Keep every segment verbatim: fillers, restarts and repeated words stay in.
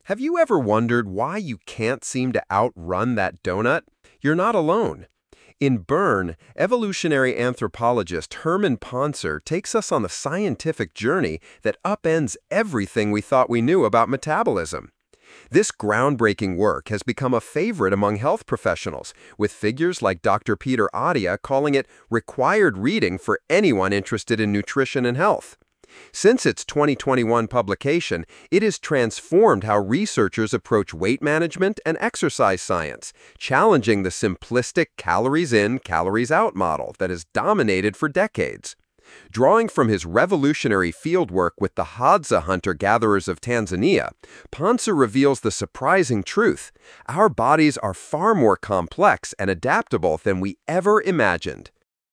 Have you ever wondered why you can't seem to outrun that donut? You're not alone. In Burn, evolutionary anthropologist Herman Ponzer takes us on a scientific journey that upends everything we thought we knew about metabolism. This groundbreaking work has become a favorite among health professionals, with figures like Doctor Peter Attia calling it required reading for anyone interested in nutrition and health. Since its twenty twenty-one publication, it has transformed how researchers approach weight management and exercise science, challenging the simplistic calories in, calories out model that has dominated for decades. Drawing from his revolutionary fieldwork with the Hadza hunter-gatherers of Tanzania, Ponzer reveals the surprising truth: our bodies are far more complex and adaptable than we ever imagined.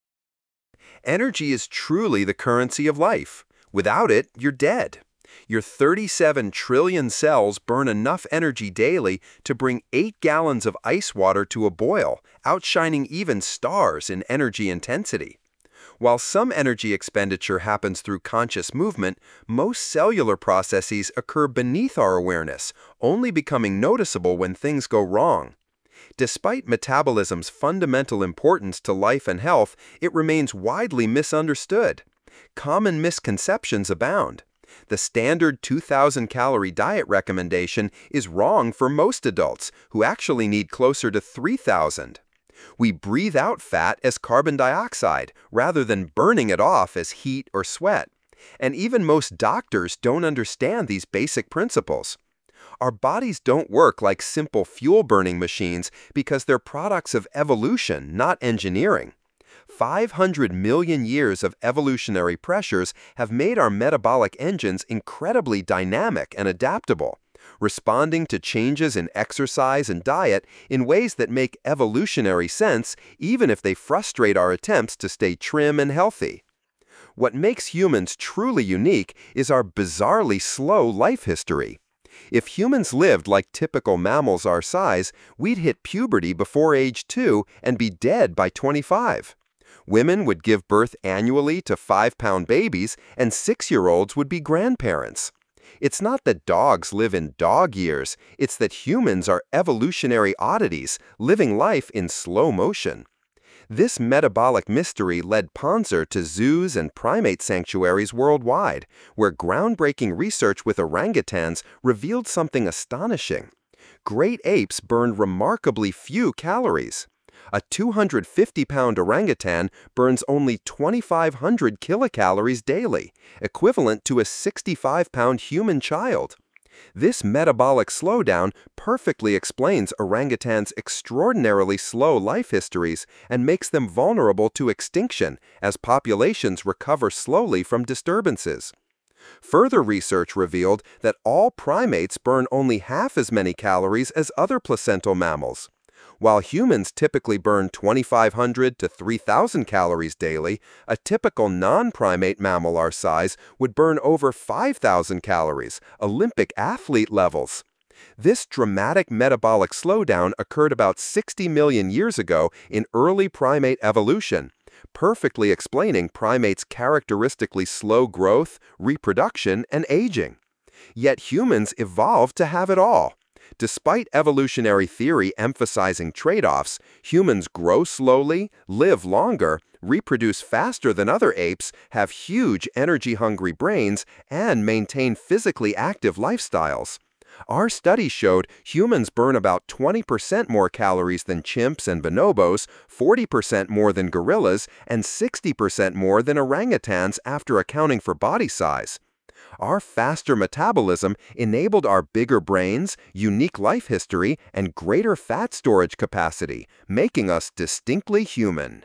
Energy is truly the currency of life. Without it, you're dead. Your thirty-seven trillion cells burn enough energy daily to bring eight gallons of ice water to a boil, outshining even stars in energy intensity. While some energy expenditure happens through conscious movement, most cellular processes occur beneath our awareness, only becoming noticeable when things go wrong. Despite metabolism's fundamental importance to life and health, it remains widely misunderstood. Common misconceptions abound. The standard two thousand calorie diet recommendation is wrong for most adults, who actually need closer to three thousand. We breathe out fat as carbon dioxide, rather than burning it off as heat or sweat. And even most doctors don't understand these basic principles. Our bodies don't work like simple fuel-burning machines because they're products of evolution, not engineering. five hundred million years of evolutionary pressures have made our metabolic engines incredibly dynamic and adaptable, responding to changes in exercise and diet in ways that make evolutionary sense even if they frustrate our attempts to stay trim and healthy. What makes humans truly unique is our bizarrely slow life history. If humans lived like typical mammals our size, we'd hit puberty before age two and be dead by twenty-five. Women would give birth annually to five-pound babies, and six-year-olds would be grandparents. It's not that dogs live in dog years, it's that humans are evolutionary oddities, living life in slow motion. This metabolic mystery led Ponzer to zoos and primate sanctuaries worldwide, where groundbreaking research with orangutans revealed something astonishing. Great apes burned remarkably few calories. A two hundred fifty pound orangutan burns only twenty-five hundred kilocalories daily, equivalent to a sixty-five pound human child. This metabolic slowdown perfectly explains orangutans' extraordinarily slow life histories and makes them vulnerable to extinction as populations recover slowly from disturbances. Further research revealed that all primates burn only half as many calories as other placental mammals. While humans typically burn twenty-five hundred to three thousand calories daily, a typical non-primate mammal our size would burn over five thousand calories, Olympic athlete levels. This dramatic metabolic slowdown occurred about sixty million years ago in early primate evolution, perfectly explaining primates' characteristically slow growth, reproduction, and aging. Yet humans evolved to have it all. Despite evolutionary theory emphasizing trade-offs, humans grow slowly, live longer, reproduce faster than other apes, have huge energy-hungry brains, and maintain physically active lifestyles. Our study showed humans burn about twenty percent more calories than chimps and bonobos, forty percent more than gorillas, and sixty percent more than orangutans after accounting for body size. Our faster metabolism enabled our bigger brains, unique life history, and greater fat storage capacity, making us distinctly human.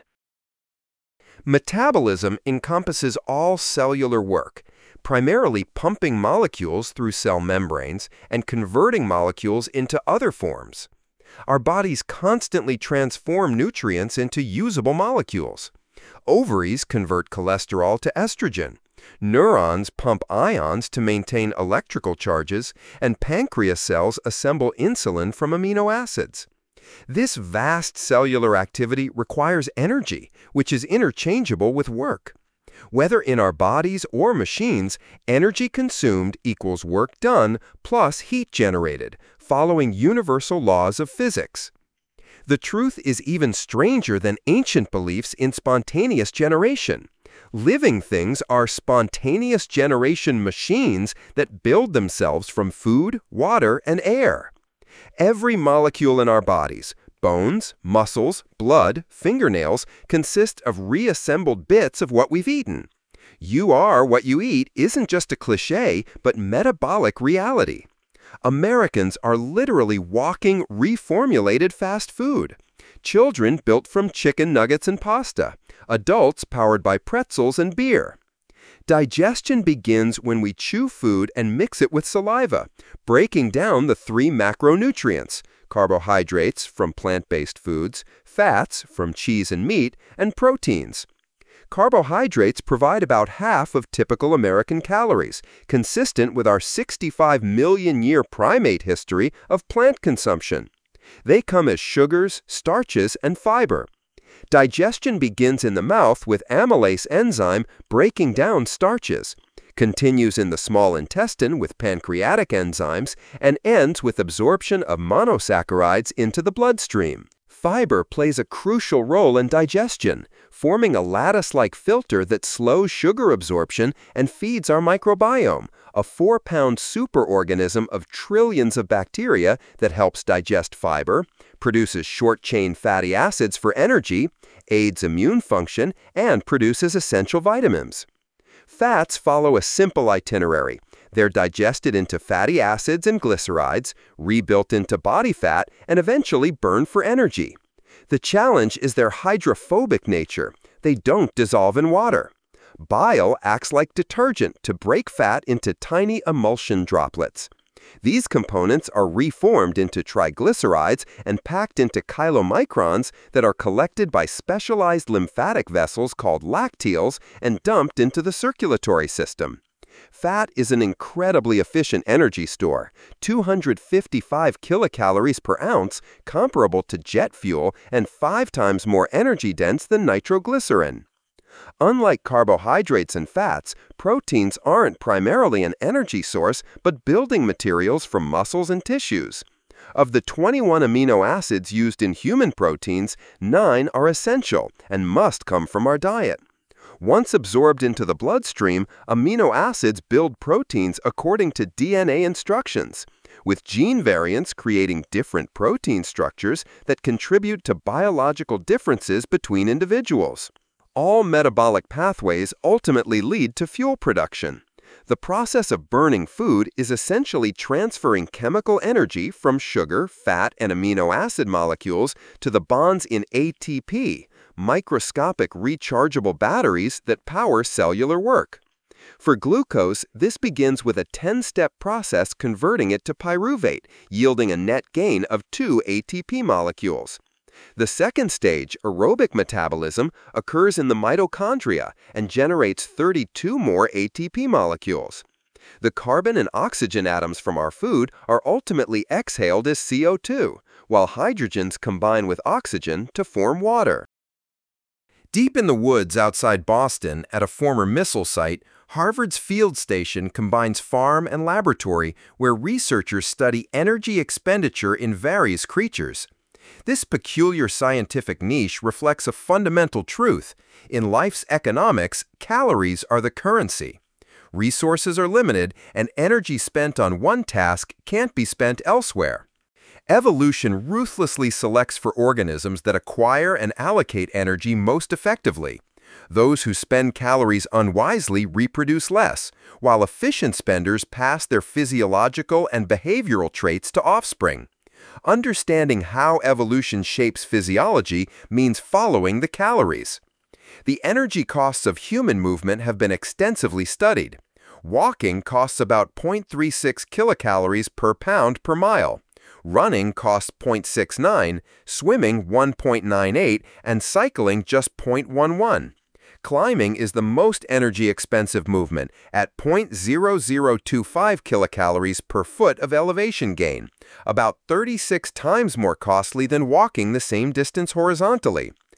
Metabolism encompasses all cellular work, primarily pumping molecules through cell membranes and converting molecules into other forms. Our bodies constantly transform nutrients into usable molecules. Ovaries convert cholesterol to estrogen. Neurons pump ions to maintain electrical charges, and pancreas cells assemble insulin from amino acids. This vast cellular activity requires energy, which is interchangeable with work. Whether in our bodies or machines, energy consumed equals work done plus heat generated, following universal laws of physics. The truth is even stranger than ancient beliefs in spontaneous generation. Living things are spontaneous generation machines that build themselves from food, water, and air. Every molecule in our bodies, bones, muscles, blood, fingernails, consist of reassembled bits of what we've eaten. You are what you eat isn't just a cliché, but metabolic reality. Americans are literally walking reformulated fast food. Children built from chicken nuggets and pasta. Adults powered by pretzels and beer. Digestion begins when we chew food and mix it with saliva, breaking down the three macronutrients: carbohydrates from plant-based foods, fats from cheese and meat, and proteins. Carbohydrates provide about half of typical American calories, consistent with our sixty-five million year primate history of plant consumption. They come as sugars, starches, and fiber. Digestion begins in the mouth with amylase enzyme breaking down starches, continues in the small intestine with pancreatic enzymes, and ends with absorption of monosaccharides into the bloodstream. Fiber plays a crucial role in digestion, forming a lattice-like filter that slows sugar absorption and feeds our microbiome, a four-pound superorganism of trillions of bacteria that helps digest fiber, produces short-chain fatty acids for energy, aids immune function, and produces essential vitamins. Fats follow a simple itinerary. They're digested into fatty acids and glycerides, rebuilt into body fat, and eventually burned for energy. The challenge is their hydrophobic nature. They don't dissolve in water. Bile acts like detergent to break fat into tiny emulsion droplets. These components are reformed into triglycerides and packed into chylomicrons that are collected by specialized lymphatic vessels called lacteals and dumped into the circulatory system. Fat is an incredibly efficient energy store, two hundred fifty-five kilocalories per ounce, comparable to jet fuel and five times more energy dense than nitroglycerin. Unlike carbohydrates and fats, proteins aren't primarily an energy source but building materials for muscles and tissues. Of the twenty-one amino acids used in human proteins, nine are essential and must come from our diet. Once absorbed into the bloodstream, amino acids build proteins according to D N A instructions, with gene variants creating different protein structures that contribute to biological differences between individuals. All metabolic pathways ultimately lead to fuel production. The process of burning food is essentially transferring chemical energy from sugar, fat, and amino acid molecules to the bonds in A T P, microscopic rechargeable batteries that power cellular work. For glucose, this begins with a ten-step process converting it to pyruvate, yielding a net gain of two A T P molecules. The second stage, aerobic metabolism, occurs in the mitochondria and generates thirty-two more A T P molecules. The carbon and oxygen atoms from our food are ultimately exhaled as C O two, while hydrogens combine with oxygen to form water. Deep in the woods outside Boston, at a former missile site, Harvard's field station combines farm and laboratory where researchers study energy expenditure in various creatures. This peculiar scientific niche reflects a fundamental truth. In life's economics, calories are the currency. Resources are limited, and energy spent on one task can't be spent elsewhere. Evolution ruthlessly selects for organisms that acquire and allocate energy most effectively. Those who spend calories unwisely reproduce less, while efficient spenders pass their physiological and behavioral traits to offspring. Understanding how evolution shapes physiology means following the calories. The energy costs of human movement have been extensively studied. Walking costs about zero point three six kilocalories per pound per mile. Running costs zero point six nine, swimming one point nine eight, and cycling just zero point one one. Climbing is the most energy-expensive movement at zero point zero zero two five kilocalories per foot of elevation gain, about thirty-six times more costly than walking the same distance horizontally.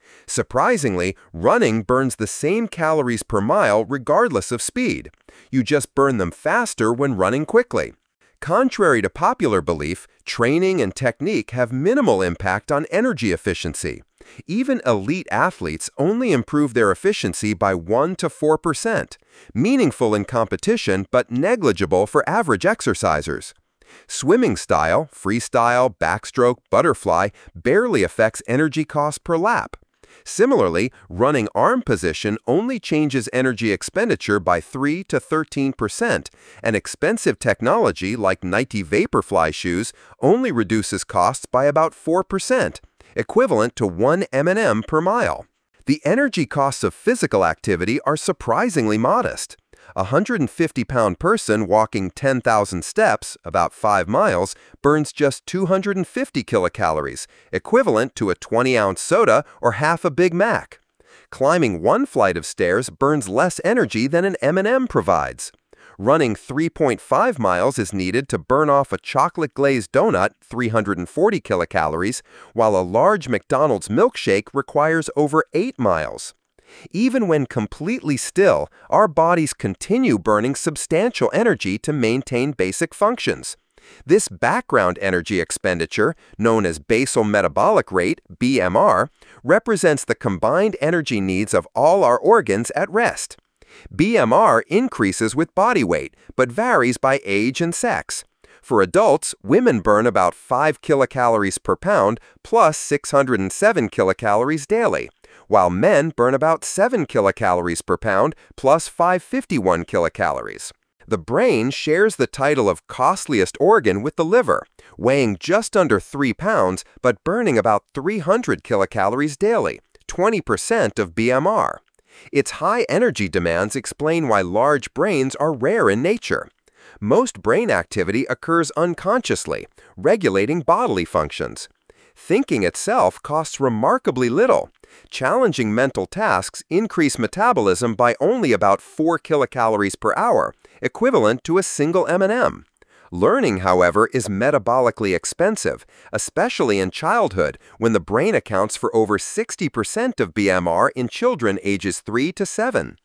Surprisingly, running burns the same calories per mile regardless of speed. You just burn them faster when running quickly. Contrary to popular belief, training and technique have minimal impact on energy efficiency. Even elite athletes only improve their efficiency by one to four percent, meaningful in competition but negligible for average exercisers. Swimming style, freestyle, backstroke, butterfly barely affects energy cost per lap. Similarly, running arm position only changes energy expenditure by three to thirteen percent, and expensive technology like Nike Vaporfly shoes only reduces costs by about four percent, equivalent to one M and M per mile. The energy costs of physical activity are surprisingly modest. A one hundred fifty pound person walking ten thousand steps, about five miles, burns just two hundred fifty kilocalories, equivalent to a twenty ounce soda or half a Big Mac. Climbing one flight of stairs burns less energy than an M and M provides. Running three point five miles is needed to burn off a chocolate-glazed donut, three hundred forty kilocalories, while a large McDonald's milkshake requires over eight miles. Even when completely still, our bodies continue burning substantial energy to maintain basic functions. This background energy expenditure, known as basal metabolic rate, B M R, represents the combined energy needs of all our organs at rest. B M R increases with body weight, but varies by age and sex. For adults, women burn about five kilocalories per pound plus six hundred seven kilocalories daily, while men burn about seven kilocalories per pound plus five hundred fifty-one kilocalories. The brain shares the title of costliest organ with the liver, weighing just under three pounds but burning about three hundred kilocalories daily, twenty percent of B M R. Its high energy demands explain why large brains are rare in nature. Most brain activity occurs unconsciously, regulating bodily functions. Thinking itself costs remarkably little. Challenging mental tasks increase metabolism by only about four kilocalories per hour, equivalent to a single M and M. Learning, however, is metabolically expensive, especially in childhood, when the brain accounts for over sixty percent of B M R in children ages three to seven.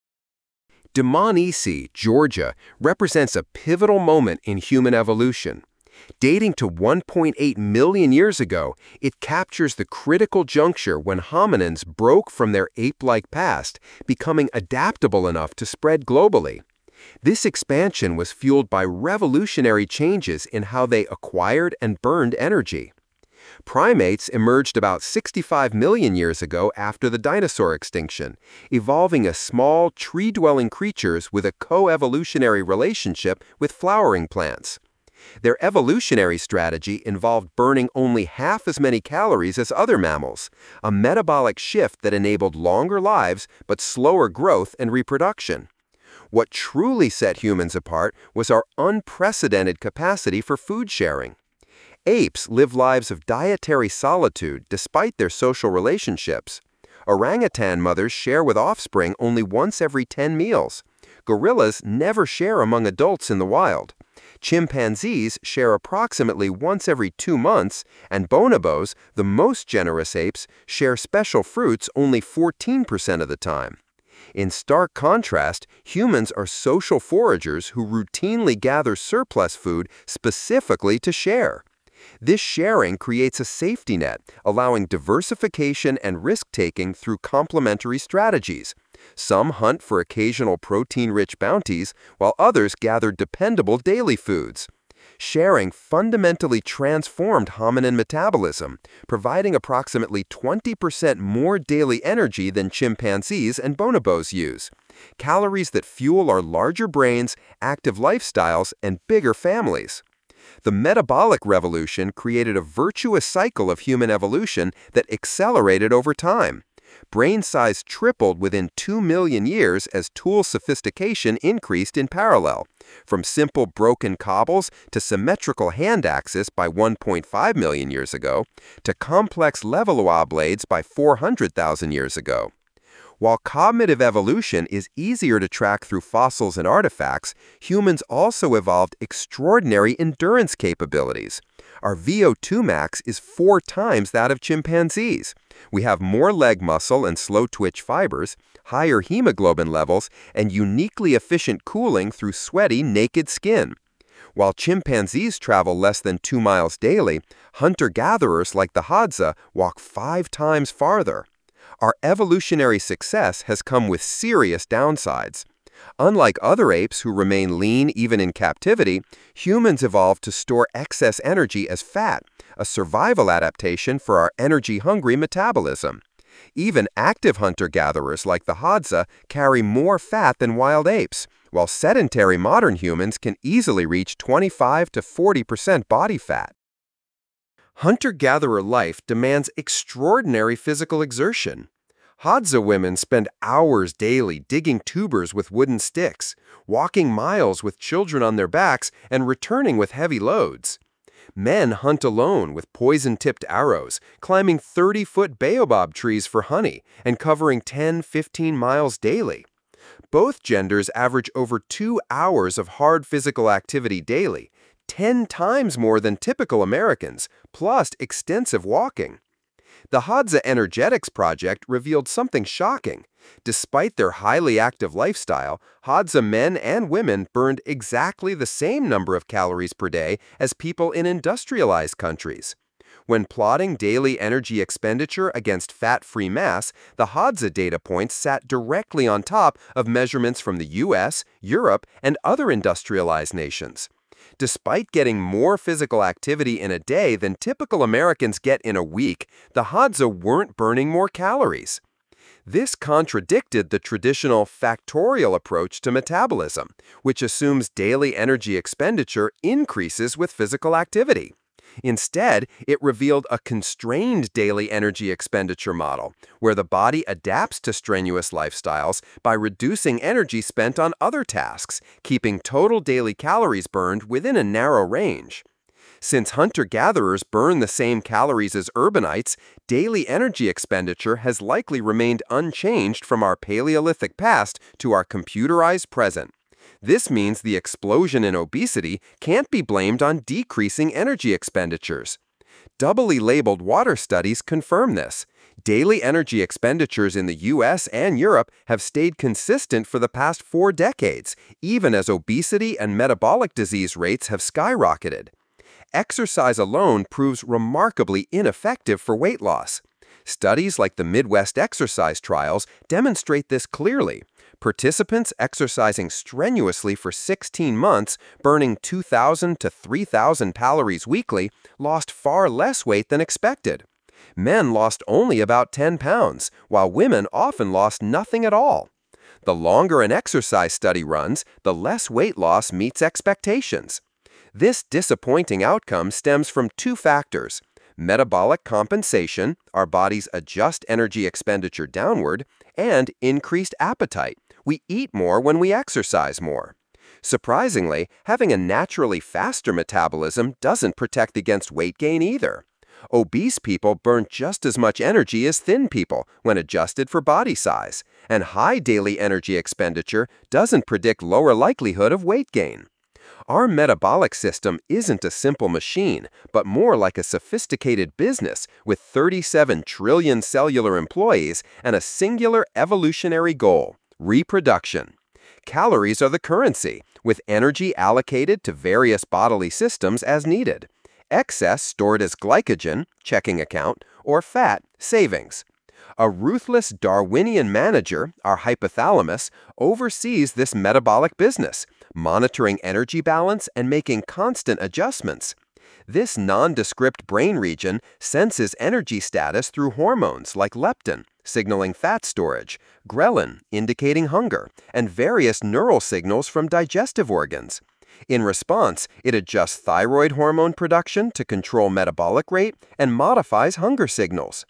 Dmanisi, Georgia, represents a pivotal moment in human evolution. Dating to one point eight million years ago, it captures the critical juncture when hominins broke from their ape-like past, becoming adaptable enough to spread globally. This expansion was fueled by revolutionary changes in how they acquired and burned energy. Primates emerged about sixty-five million years ago after the dinosaur extinction, evolving as small, tree-dwelling creatures with a co-evolutionary relationship with flowering plants. Their evolutionary strategy involved burning only half as many calories as other mammals, a metabolic shift that enabled longer lives but slower growth and reproduction. What truly set humans apart was our unprecedented capacity for food sharing. Apes live lives of dietary solitude despite their social relationships. Orangutan mothers share with offspring only once every ten meals. Gorillas never share among adults in the wild. Chimpanzees share approximately once every two months, and bonobos, the most generous apes, share special fruits only fourteen percent of the time. In stark contrast, humans are social foragers who routinely gather surplus food specifically to share. This sharing creates a safety net, allowing diversification and risk-taking through complementary strategies. Some hunt for occasional protein-rich bounties, while others gather dependable daily foods. Sharing fundamentally transformed hominin metabolism, providing approximately twenty percent more daily energy than chimpanzees and bonobos use, calories that fuel our larger brains, active lifestyles, and bigger families. The metabolic revolution created a virtuous cycle of human evolution that accelerated over time. Brain size tripled within two million years as tool sophistication increased in parallel, from simple broken cobbles to symmetrical hand axes by one point five million years ago, to complex Levallois blades by four hundred thousand years ago. While cognitive evolution is easier to track through fossils and artifacts, humans also evolved extraordinary endurance capabilities. Our V O two max is four times that of chimpanzees. We have more leg muscle and slow-twitch fibers, higher hemoglobin levels, and uniquely efficient cooling through sweaty, naked skin. While chimpanzees travel less than two miles daily, hunter-gatherers like the Hadza walk five times farther. Our evolutionary success has come with serious downsides. Unlike other apes who remain lean even in captivity, humans evolved to store excess energy as fat, a survival adaptation for our energy-hungry metabolism. Even active hunter-gatherers like the Hadza carry more fat than wild apes, while sedentary modern humans can easily reach twenty-five to forty percent body fat. Hunter-gatherer life demands extraordinary physical exertion. Hadza women spend hours daily digging tubers with wooden sticks, walking miles with children on their backs, and returning with heavy loads. Men hunt alone with poison-tipped arrows, climbing thirty-foot baobab trees for honey, and covering ten to fifteen miles daily. Both genders average over two hours of hard physical activity daily, ten times more than typical Americans, plus extensive walking. The Hadza Energetics Project revealed something shocking. Despite their highly active lifestyle, Hadza men and women burned exactly the same number of calories per day as people in industrialized countries. When plotting daily energy expenditure against fat-free mass, the Hadza data points sat directly on top of measurements from the U S, Europe, and other industrialized nations. Despite getting more physical activity in a day than typical Americans get in a week, the Hadza weren't burning more calories. This contradicted the traditional factorial approach to metabolism, which assumes daily energy expenditure increases with physical activity. Instead, it revealed a constrained daily energy expenditure model, where the body adapts to strenuous lifestyles by reducing energy spent on other tasks, keeping total daily calories burned within a narrow range. Since hunter-gatherers burn the same calories as urbanites, daily energy expenditure has likely remained unchanged from our Paleolithic past to our computerized present. This means the explosion in obesity can't be blamed on decreasing energy expenditures. Doubly labeled water studies confirm this. Daily energy expenditures in the U S and Europe have stayed consistent for the past four decades, even as obesity and metabolic disease rates have skyrocketed. Exercise alone proves remarkably ineffective for weight loss. Studies like the Midwest Exercise Trials demonstrate this clearly. Participants exercising strenuously for sixteen months, burning two thousand to three thousand calories weekly, lost far less weight than expected. Men lost only about ten pounds, while women often lost nothing at all. The longer an exercise study runs, the less weight loss meets expectations. This disappointing outcome stems from two factors: metabolic compensation, our bodies adjust energy expenditure downward, and increased appetite. We eat more when we exercise more. Surprisingly, having a naturally faster metabolism doesn't protect against weight gain either. Obese people burn just as much energy as thin people when adjusted for body size, and high daily energy expenditure doesn't predict lower likelihood of weight gain. Our metabolic system isn't a simple machine, but more like a sophisticated business with thirty-seven trillion cellular employees and a singular evolutionary goal: reproduction. Calories are the currency, with energy allocated to various bodily systems as needed. Excess stored as glycogen, checking account, or fat, savings. A ruthless Darwinian manager, our hypothalamus, oversees this metabolic business, monitoring energy balance and making constant adjustments. This nondescript brain region senses energy status through hormones like leptin, signaling fat storage, ghrelin, indicating hunger, and various neural signals from digestive organs. In response, it adjusts thyroid hormone production to control metabolic rate and modifies hunger signals.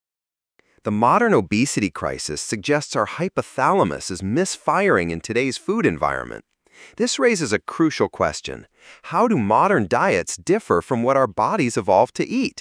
The modern obesity crisis suggests our hypothalamus is misfiring in today's food environment. This raises a crucial question: how do modern diets differ from what our bodies evolved to eat?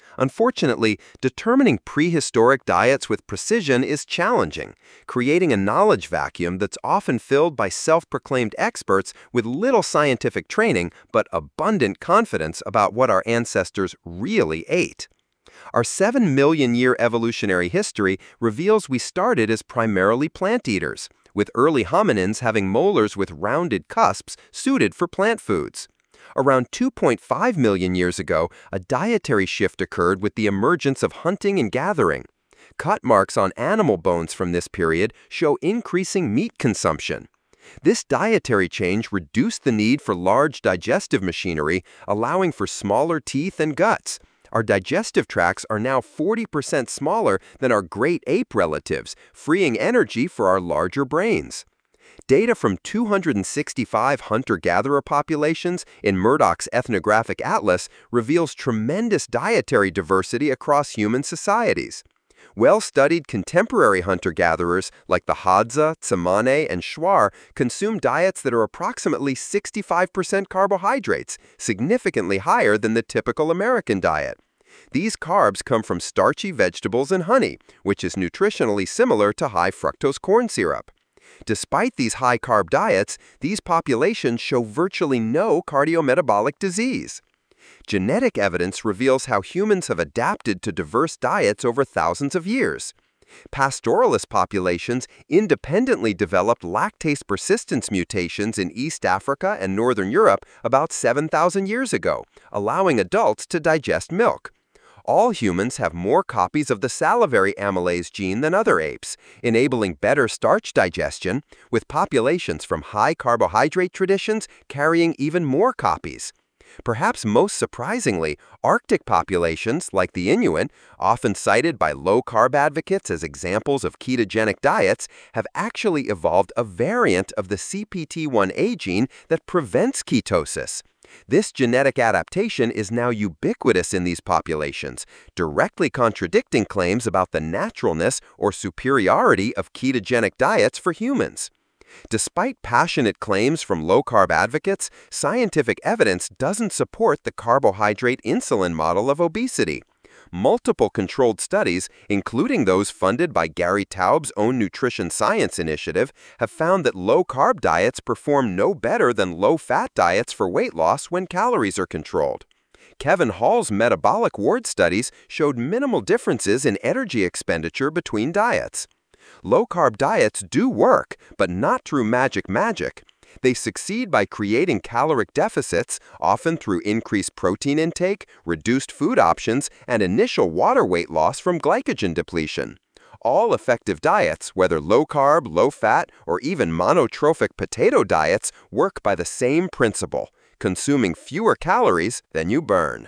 Unfortunately, determining prehistoric diets with precision is challenging, creating a knowledge vacuum that's often filled by self-proclaimed experts with little scientific training but abundant confidence about what our ancestors really ate. Our seven million year evolutionary history reveals we started as primarily plant eaters, with early hominins having molars with rounded cusps suited for plant foods. Around two point five million years ago, a dietary shift occurred with the emergence of hunting and gathering. Cut marks on animal bones from this period show increasing meat consumption. This dietary change reduced the need for large digestive machinery, allowing for smaller teeth and guts. Our digestive tracts are now forty percent smaller than our great ape relatives, freeing energy for our larger brains. Data from two hundred sixty-five hunter-gatherer populations in Murdoch's Ethnographic Atlas reveals tremendous dietary diversity across human societies. Well-studied contemporary hunter-gatherers like the Hadza, Tsimane, and Shuar consume diets that are approximately sixty-five percent carbohydrates, significantly higher than the typical American diet. These carbs come from starchy vegetables and honey, which is nutritionally similar to high-fructose corn syrup. Despite these high-carb diets, these populations show virtually no cardiometabolic disease. Genetic evidence reveals how humans have adapted to diverse diets over thousands of years. Pastoralist populations independently developed lactase persistence mutations in East Africa and Northern Europe about seven thousand years ago, allowing adults to digest milk. All humans have more copies of the salivary amylase gene than other apes, enabling better starch digestion, with populations from high carbohydrate traditions carrying even more copies. Perhaps most surprisingly, Arctic populations, like the Inuit, often cited by low-carb advocates as examples of ketogenic diets, have actually evolved a variant of the C P T one A gene that prevents ketosis. This genetic adaptation is now ubiquitous in these populations, directly contradicting claims about the naturalness or superiority of ketogenic diets for humans. Despite passionate claims from low-carb advocates, scientific evidence doesn't support the carbohydrate insulin model of obesity. Multiple controlled studies, including those funded by Gary Taub's own Nutrition Science Initiative, have found that low-carb diets perform no better than low-fat diets for weight loss when calories are controlled. Kevin Hall's metabolic ward studies showed minimal differences in energy expenditure between diets. Low-carb diets do work, but not through magic magic. They succeed by creating caloric deficits, often through increased protein intake, reduced food options, and initial water weight loss from glycogen depletion. All effective diets, whether low-carb, low-fat, or even monotrophic potato diets, work by the same principle: consuming fewer calories than you burn.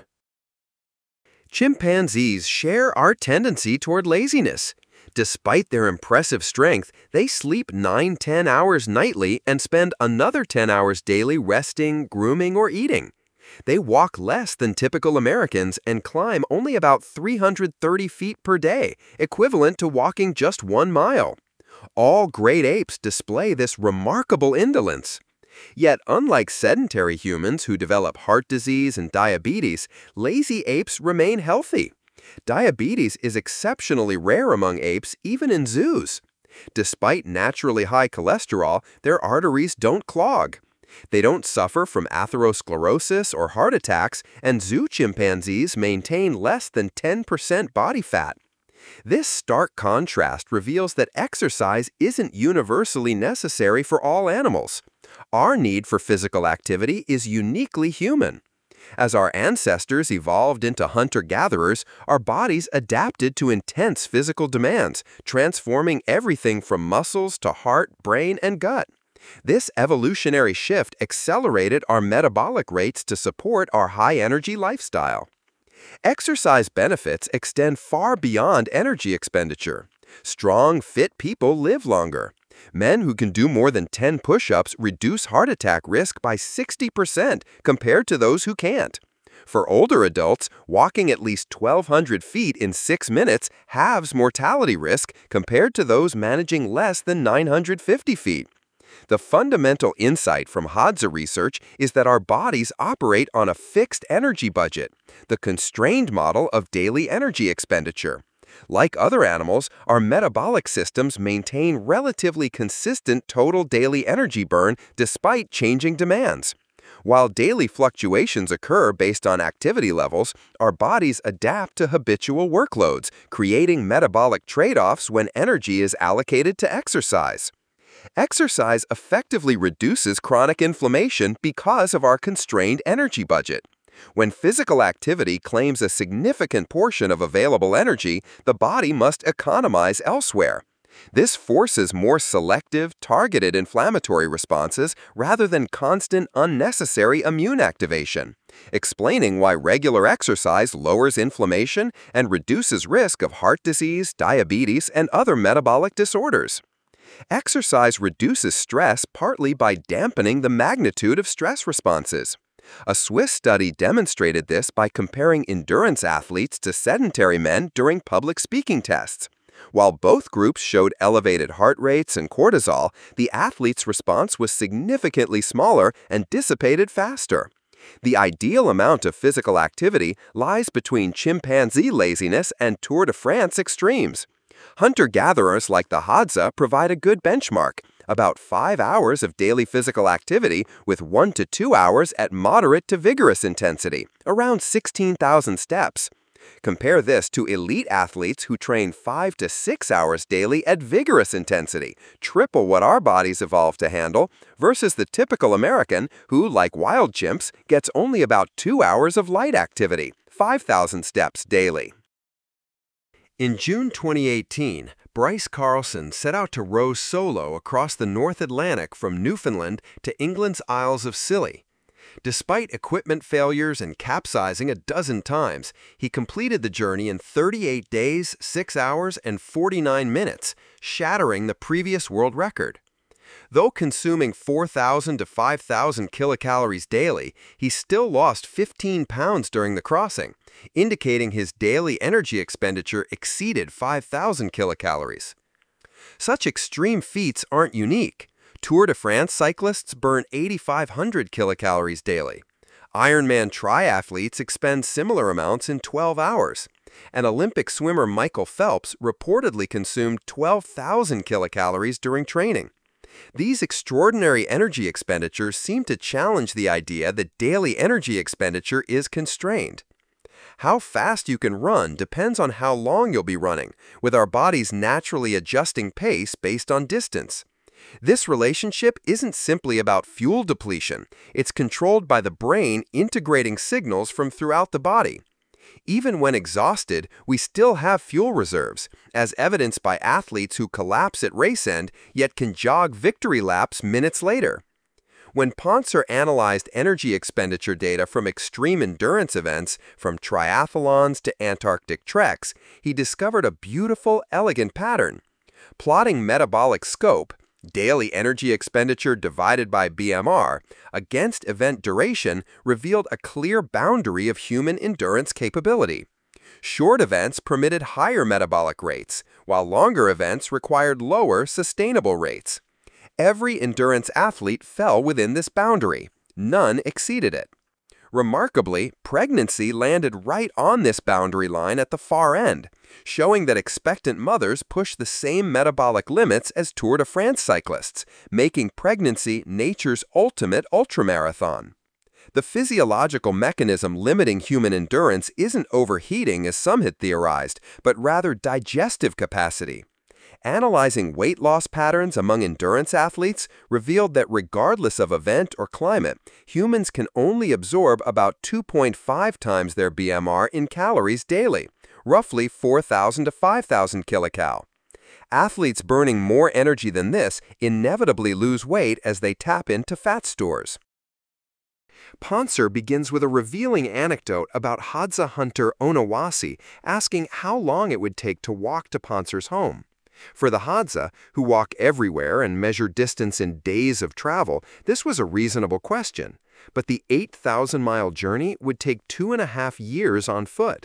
Chimpanzees share our tendency toward laziness. Despite their impressive strength, they sleep nine to ten hours nightly and spend another ten hours daily resting, grooming, or eating. They walk less than typical Americans and climb only about three hundred thirty feet per day, equivalent to walking just one mile. All great apes display this remarkable indolence. Yet, unlike sedentary humans who develop heart disease and diabetes, lazy apes remain healthy. Diabetes is exceptionally rare among apes, even in zoos. Despite naturally high cholesterol, their arteries don't clog. They don't suffer from atherosclerosis or heart attacks, and zoo chimpanzees maintain less than ten percent body fat. This stark contrast reveals that exercise isn't universally necessary for all animals. Our need for physical activity is uniquely human. As our ancestors evolved into hunter-gatherers, our bodies adapted to intense physical demands, transforming everything from muscles to heart, brain, and gut. This evolutionary shift accelerated our metabolic rates to support our high-energy lifestyle. Exercise benefits extend far beyond energy expenditure. Strong, fit people live longer. Men who can do more than ten push-ups reduce heart attack risk by sixty percent compared to those who can't. For older adults, walking at least twelve hundred feet in six minutes halves mortality risk compared to those managing less than nine hundred fifty feet. The fundamental insight from Hadza research is that our bodies operate on a fixed energy budget, the constrained model of daily energy expenditure. Like other animals, our metabolic systems maintain relatively consistent total daily energy burn despite changing demands. While daily fluctuations occur based on activity levels, our bodies adapt to habitual workloads, creating metabolic trade-offs when energy is allocated to exercise. Exercise effectively reduces chronic inflammation because of our constrained energy budget. When physical activity claims a significant portion of available energy, the body must economize elsewhere. This forces more selective, targeted inflammatory responses rather than constant, unnecessary immune activation, explaining why regular exercise lowers inflammation and reduces risk of heart disease, diabetes, and other metabolic disorders. Exercise reduces stress partly by dampening the magnitude of stress responses. A Swiss study demonstrated this by comparing endurance athletes to sedentary men during public speaking tests. While both groups showed elevated heart rates and cortisol, the athletes' response was significantly smaller and dissipated faster. The ideal amount of physical activity lies between chimpanzee laziness and Tour de France extremes. Hunter-gatherers like the Hadza provide a good benchmark, about five hours of daily physical activity with one to two hours at moderate to vigorous intensity, around sixteen thousand steps. Compare this to elite athletes who train five to six hours daily at vigorous intensity, triple what our bodies evolved to handle, versus the typical American who, like wild chimps, gets only about two hours of light activity, five thousand steps daily. In June twenty eighteen, Bryce Carlson set out to row solo across the North Atlantic from Newfoundland to England's Isles of Scilly. Despite equipment failures and capsizing a dozen times, he completed the journey in thirty-eight days, six hours, and forty-nine minutes, shattering the previous world record. Though consuming four thousand to five thousand kilocalories daily, he still lost fifteen pounds during the crossing, indicating his daily energy expenditure exceeded five thousand kilocalories. Such extreme feats aren't unique. Tour de France cyclists burn eight thousand five hundred kilocalories daily. Ironman triathletes expend similar amounts in twelve hours. And Olympic swimmer Michael Phelps reportedly consumed twelve thousand kilocalories during training. These extraordinary energy expenditures seem to challenge the idea that daily energy expenditure is constrained. How fast you can run depends on how long you'll be running, with our bodies naturally adjusting pace based on distance. This relationship isn't simply about fuel depletion. It's controlled by the brain integrating signals from throughout the body. Even when exhausted, we still have fuel reserves, as evidenced by athletes who collapse at race end yet can jog victory laps minutes later. When Poncer analyzed energy expenditure data from extreme endurance events, from triathlons to Antarctic treks, he discovered a beautiful, elegant pattern. Plotting metabolic scope, daily energy expenditure divided by B M R, against event duration revealed a clear boundary of human endurance capability. Short events permitted higher metabolic rates, while longer events required lower, sustainable rates. Every endurance athlete fell within this boundary. None exceeded it. Remarkably, pregnancy landed right on this boundary line at the far end, showing that expectant mothers push the same metabolic limits as Tour de France cyclists, making pregnancy nature's ultimate ultramarathon. The physiological mechanism limiting human endurance isn't overheating as some had theorized, but rather digestive capacity. Analyzing weight loss patterns among endurance athletes revealed that regardless of event or climate, humans can only absorb about two point five times their B M R in calories daily, roughly four thousand to five thousand kilocal. Athletes burning more energy than this inevitably lose weight as they tap into fat stores. Poncer begins with a revealing anecdote about Hadza hunter Onawasi asking how long it would take to walk to Poncer's home. For the Hadza, who walk everywhere and measure distance in days of travel, this was a reasonable question. But the eight thousand mile journey would take two and a half years on foot.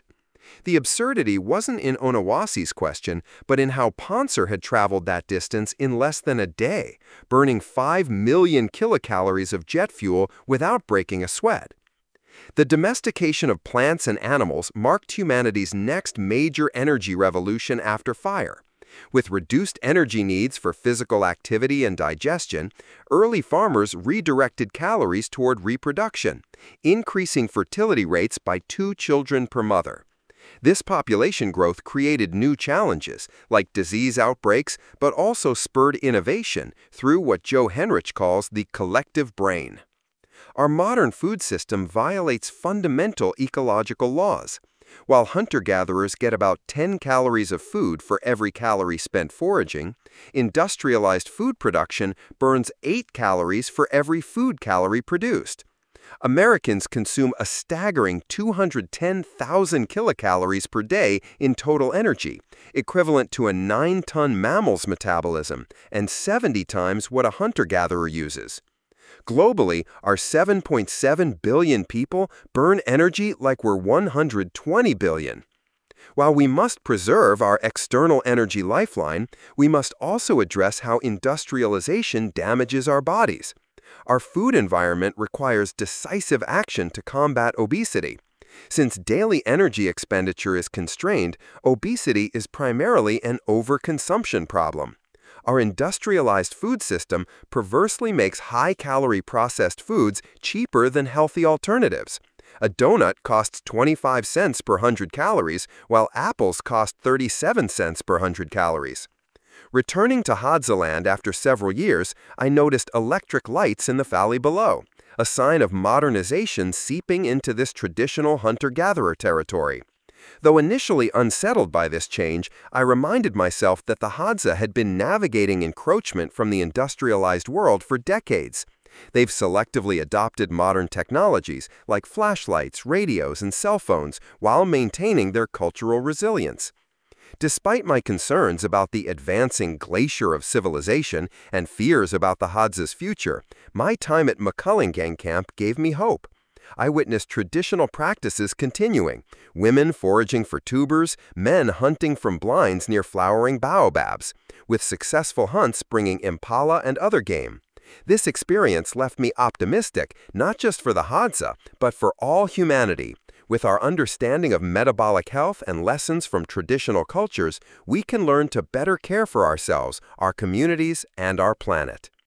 The absurdity wasn't in Onawasi's question, but in how Ponser had traveled that distance in less than a day, burning five million kilocalories of jet fuel without breaking a sweat. The domestication of plants and animals marked humanity's next major energy revolution after fire. With reduced energy needs for physical activity and digestion, early farmers redirected calories toward reproduction, increasing fertility rates by two children per mother. This population growth created new challenges, like disease outbreaks, but also spurred innovation through what Joe Henrich calls the collective brain. Our modern food system violates fundamental ecological laws. While hunter-gatherers get about ten calories of food for every calorie spent foraging, industrialized food production burns eight calories for every food calorie produced. Americans consume a staggering two hundred ten thousand kilocalories per day in total energy, equivalent to a nine-ton mammal's metabolism, and seventy times what a hunter-gatherer uses. Globally, our seven point seven billion people burn energy like we're one hundred twenty billion. While we must preserve our external energy lifeline, we must also address how industrialization damages our bodies. Our food environment requires decisive action to combat obesity. Since daily energy expenditure is constrained, obesity is primarily an overconsumption problem. Our industrialized food system perversely makes high-calorie processed foods cheaper than healthy alternatives. A donut costs twenty-five cents per one hundred calories, while apples cost thirty-seven cents per one hundred calories. Returning to Hadzaland after several years, I noticed electric lights in the valley below, a sign of modernization seeping into this traditional hunter-gatherer territory. Though initially unsettled by this change, I reminded myself that the Hadza had been navigating encroachment from the industrialized world for decades. They've selectively adopted modern technologies like flashlights, radios, and cell phones while maintaining their cultural resilience. Despite my concerns about the advancing glacier of civilization and fears about the Hadza's future, my time at McCullingang Camp gave me hope. I witnessed traditional practices continuing, women foraging for tubers, men hunting from blinds near flowering baobabs, with successful hunts bringing impala and other game. This experience left me optimistic not just for the Hadza, but for all humanity. With our understanding of metabolic health and lessons from traditional cultures, we can learn to better care for ourselves, our communities, and our planet.